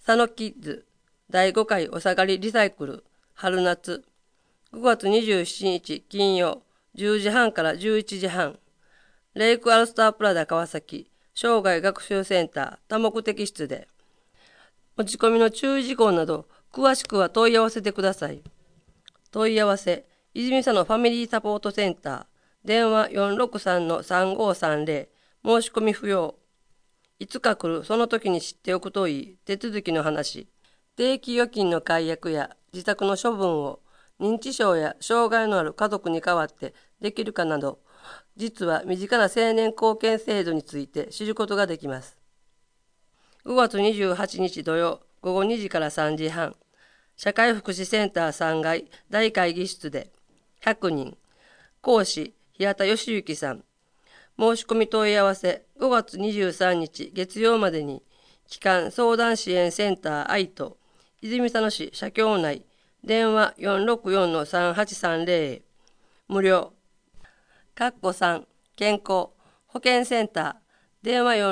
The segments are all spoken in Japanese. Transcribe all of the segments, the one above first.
佐野キッズ第5回お下がりリサイクル春夏5月27日金曜10時半から11時半レイクアルスタープラザ川崎生涯学習センター多目的室で持ち込みの注意事項など詳しくは問い合わせてください。問い合わせ泉佐野ファミリーサポートセンター電話463-3530申し込み不要いつか来るその時に知っておくといい手続きの話定期預金の解約や自宅の処分を認知症や障害のある家族に代わってできるかなど実は身近な青年貢献制度について知ることができます。5月28日土曜午後2時から3時半社会福祉センター3階大会議室で100人講師平田義之さん申し込み問い合わせ5月23日月曜までに機関相談支援センター愛と泉佐野市社協内電話464-3830無料3健康保健センター電話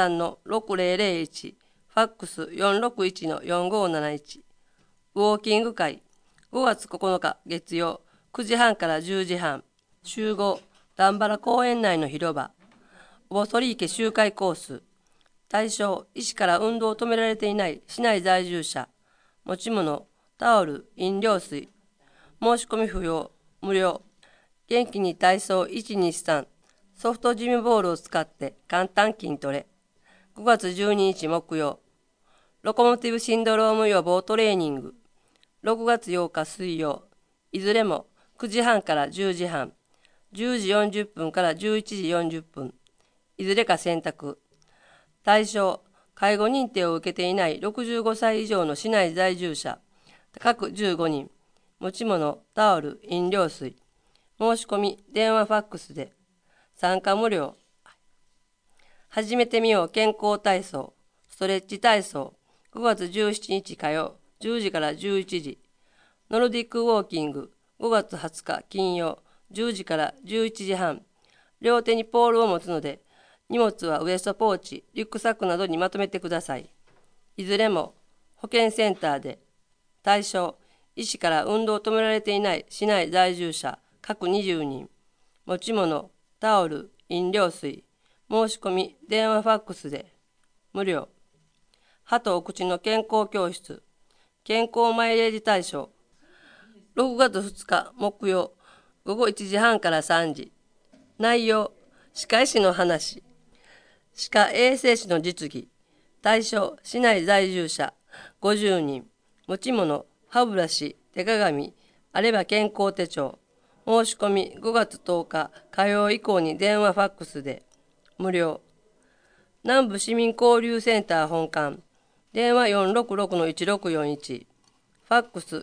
463-6001ファックス461-4571ウォーキング会5月9日月曜9時半から10時半集合段原公園内の広場大鳥池周回コース対象医師から運動を止められていない市内在住者持ち物タオル飲料水申し込み不要無料元気に体操123ソフトジムボールを使って簡単筋トレ5月12日木曜ロコモティブシンドローム予防トレーニング6月8日水曜いずれも9時半から10時半10時40分から11時40分いずれか選択対象介護認定を受けていない65歳以上の市内在住者各15人持ち物タオル飲料水申し込み電話ファックスで参加無料始めてみよう健康体操ストレッチ体操5月17日火曜10時から11時ノルディックウォーキング5月20日金曜10時から11時半両手にポールを持つので荷物はウエストポーチリュックサックなどにまとめてください。いずれも保健センターで対象医師から運動を止められていない市内在住者各20人持ち物タオル飲料水申し込み電話ファックスで無料歯とお口の健康教室健康マイレージ対象6月2日木曜午後1時半から3時内容歯科医師の話歯科衛生士の実技対象市内在住者50人持ち物歯ブラシ手鏡あれば健康手帳申し込み5月10日火曜以降に電話ファックスで無料南部市民交流センター本館電話466-1641ファックス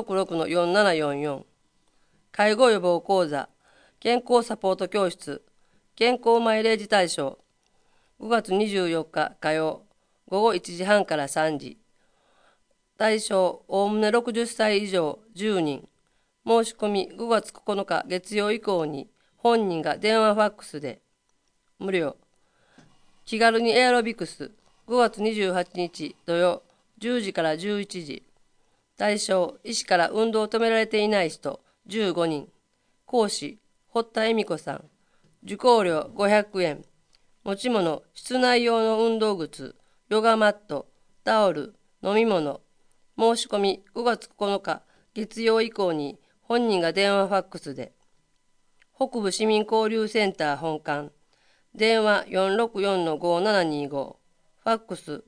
466-4744介護予防講座健康サポート教室健康マイレージ対象5月24日火曜午後1時半から3時対象おおむね60歳以上10人申し込み5月9日月曜以降に本人が電話ファックスで無料気軽にエアロビクス5月28日土曜10時から11時対象医師から運動を止められていない人15人講師堀田恵美子さん受講料500円持ち物室内用の運動靴ヨガマットタオル飲み物申し込み5月9日月曜以降に本人が電話ファックスで北部市民交流センター本館電話464-5725ファックス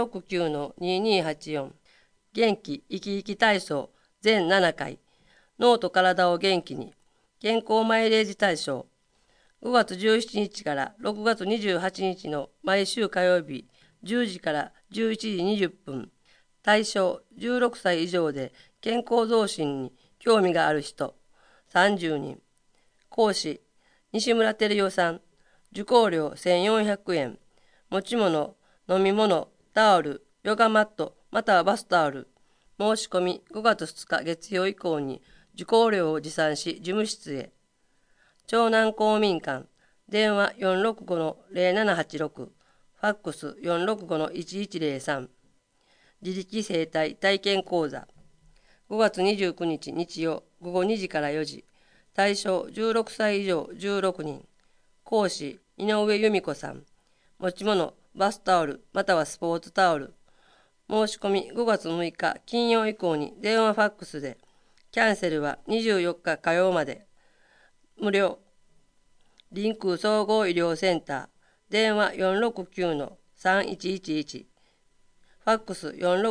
469-2284元気生き生き体操全7回脳と体を元気に健康マイレージ対象5月17日から6月28日の毎週火曜日10時から11時20分対象16歳以上で健康増進に興味がある人30人講師西村照代さん受講料1400円持ち物飲み物タオルヨガマットまたはバスタオル申し込み5月2日月曜以降に受講料を持参し事務室へ長南公民館電話465-0786ファックス465-1103 自力生態体験講座。5月29日日曜午後2時から4時。対象16歳以上16人。講師井上由美子さん。持ち物バスタオルまたはスポーツタオル。申し込み5月6日金曜以降に電話ファックスで。キャンセルは24日火曜まで。無料。リンク総合医療センター。電話469-3111。ファックス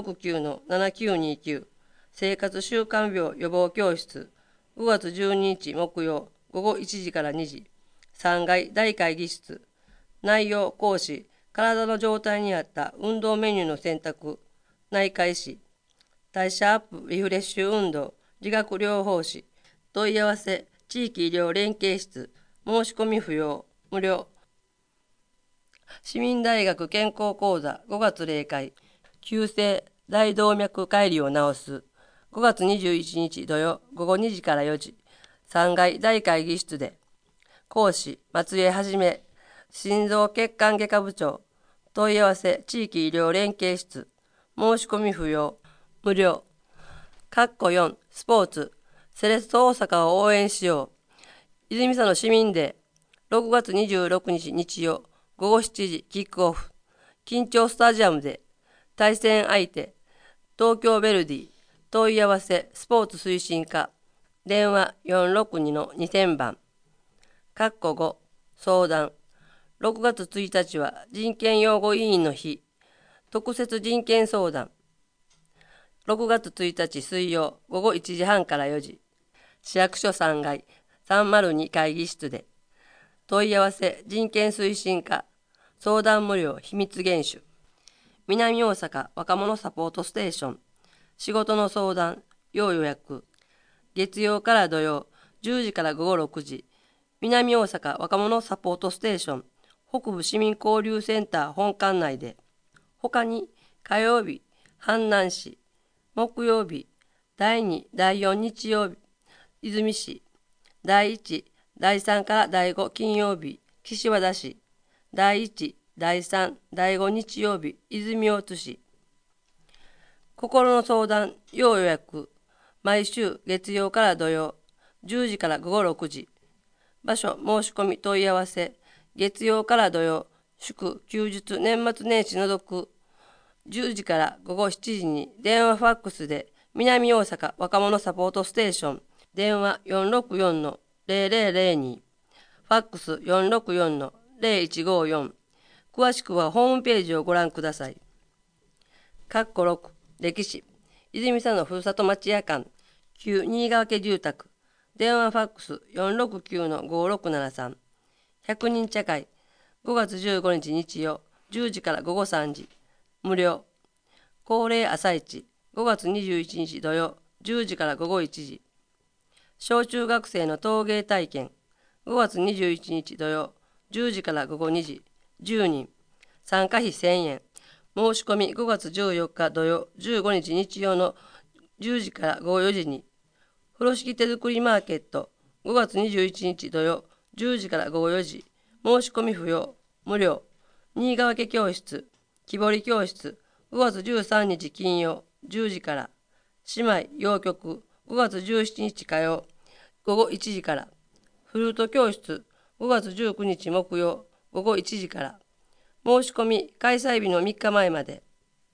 469-7929。生活習慣病予防教室。5月12日木曜午後1時から2時。3階大会議室。内容講師。体の状態に合った運動メニューの選択。内科医師。代謝アップリフレッシュ運動。理学療法士。問い合わせ地域医療連携室。申し込み不要。無料。市民大学健康講座5月例会。急性大動脈解離を治す。5月21日土曜午後2時から4時。3階大会議室で。講師松江はじめ。心臓血管外科部長。問い合わせ地域医療連携室。申し込み不要。無料。4スポーツ。セレッソ大阪を応援しよう。泉佐野市民デー。6月26日日曜午後7時キックオフ。緊張スタジアムで。対戦相手東京ヴェルディ。問い合わせスポーツ推進課。電話462-2000番。5相談。6月1日は人権擁護委員の日。特設人権相談。6月1日水曜午後1時半から4時。市役所3階302会議室で。問い合わせ人権推進課。相談無料秘密厳守。南大阪若者サポートステーション。仕事の相談要予約。月曜から土曜10時から午後6時。南大阪若者サポートステーション北部市民交流センター本館内で。他に火曜日阪南市。木曜日第2第4日曜日泉市。第1第3から第5金曜日岸和田市。第1第3第5日曜日泉大津市。心の相談要予約。毎週月曜から土曜10時から午後6時。場所申し込み問い合わせ。月曜から土曜祝休日年末年始除く。10時から午後7時に電話ファックスで南大阪若者サポートステーション。電話464-0002。ファックス464-0154。詳しくはホームページをご覧ください。6歴史。泉佐野ふるさと町屋館。旧新川家住宅。電話ファックス469-5673。100人茶会。5月15日日曜10時から午後3時。無料。恒例朝市。5月21日土曜10時から午後1時。小中学生の陶芸体験。5月21日土曜10時から午後2時。10人。参加費1000円。申し込み5月14日土曜15日日曜の10時から午後4時に。風呂敷手作りマーケット。5月21日土曜10時から午後4時。申し込み不要。無料。新川家教室。木彫り教室。5月13日金曜10時から。姉妹洋曲。5月17日火曜午後1時から。フルート教室。5月19日木曜午後1時から。申し込み開催日の3日前まで。